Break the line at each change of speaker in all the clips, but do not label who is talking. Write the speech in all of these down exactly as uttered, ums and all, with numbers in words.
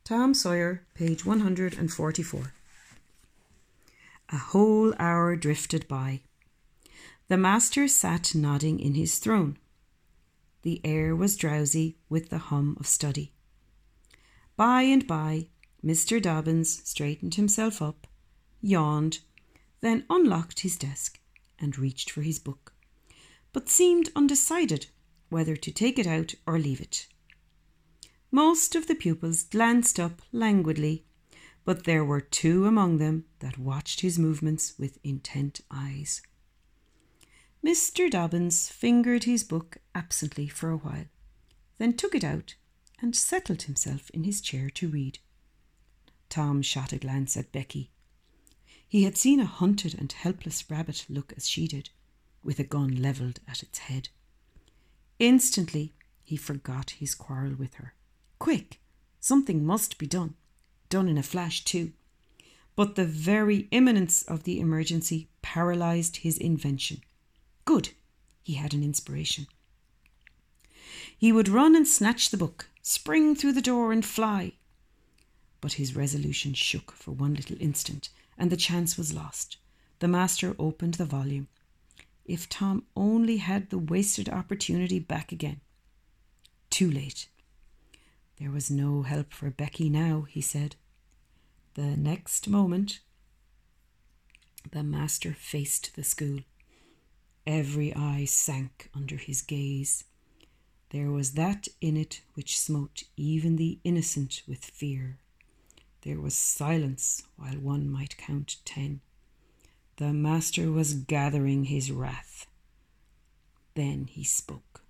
Tom Sawyer, page one hundred forty-four. A whole hour drifted by. The master sat nodding in his throne. The air was drowsy with the hum of study. By and by, Mister Dobbins straightened himself up, yawned, then unlocked his desk and reached for his book, but seemed undecided whether to take it out or leave it. Most of the pupils glanced up languidly, but there were two among them that watched his movements with intent eyes. Mister Dobbins fingered his book absently for a while, then took it out and settled himself in his chair to read. Tom shot a glance at Becky. He had seen a hunted and helpless rabbit look as she did, with a gun levelled at its head. Instantly he forgot his quarrel with her. Quick! Something must be done. Done in a flash, too. But the very imminence of the emergency paralysed his invention. Good! He had an inspiration. He would run and snatch the book, spring through the door and fly. But his resolution shook for one little instant, and the chance was lost. The master opened the volume. If Tom only had the wasted opportunity back again. Too late. There was no help for Becky now, he said. The next moment, the master faced the school. Every eye sank under his gaze. There was that in it which smote even the innocent with fear. There was silence while one might count ten. The master was gathering his wrath. Then he spoke.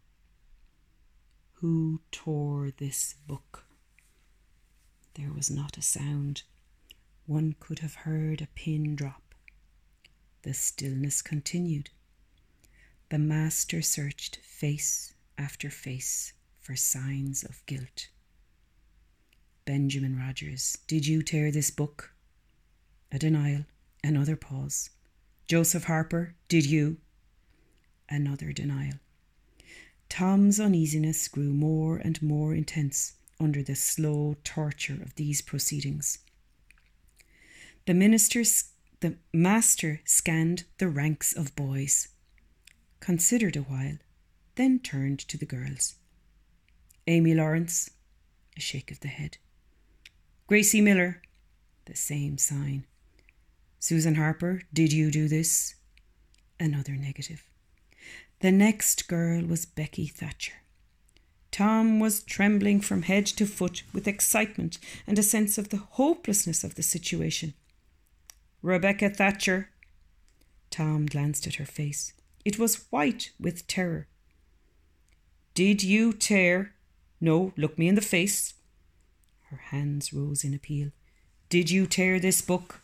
Who tore this book? There was not a sound. One could have heard a pin drop. The stillness continued. The master searched face after face for signs of guilt. Benjamin Rogers, did you tear this book? A denial. Another pause. Joseph Harper, did you? Another denial. Tom's uneasiness grew more and more intense under the slow torture of these proceedings. The minister, the master scanned the ranks of boys, considered a while, then turned to the girls. Amy Lawrence, a shake of the head. Gracie Miller, the same sign. Susan Harper, did you do this? Another negative. The next girl was Becky Thatcher. Tom was trembling from head to foot with excitement and a sense of the hopelessness of the situation. Rebecca Thatcher. Tom glanced at her face. It was white with terror. Did you tear? No, look me in the face. Her hands rose in appeal. Did you tear this book?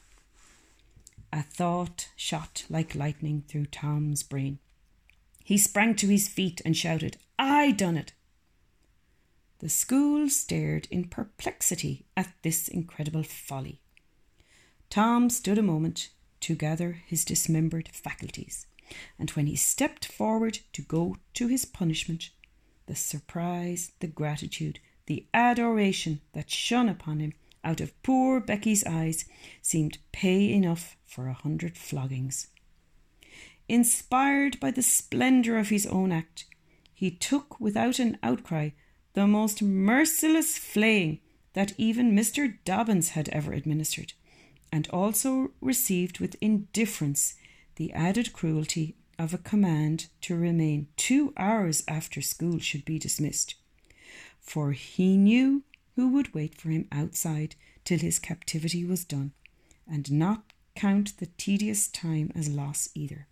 A thought shot like lightning through Tom's brain. He sprang to his feet and shouted, I done it. The school stared in perplexity at this incredible folly. Tom stood a moment to gather his dismembered faculties, and when he stepped forward to go to his punishment, the surprise, the gratitude, the adoration that shone upon him out of poor Becky's eyes seemed pay enough for a hundred floggings. Inspired by the splendour of his own act, he took without an outcry the most merciless flaying that even Mister Dobbins had ever administered, and also received with indifference the added cruelty of a command to remain two hours after school should be dismissed, for he knew who would wait for him outside till his captivity was done, and not count the tedious time as loss either.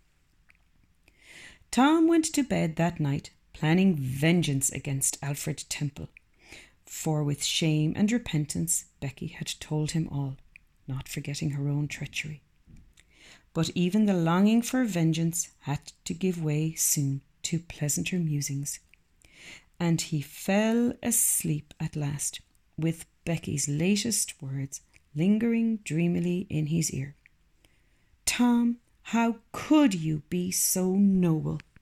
Tom went to bed that night planning vengeance against Alfred Temple, for with shame and repentance Becky had told him all, not forgetting her own treachery. But even the longing for vengeance had to give way soon to pleasanter musings, and he fell asleep at last with Becky's latest words lingering dreamily in his ear. Tom, how could you be so noble?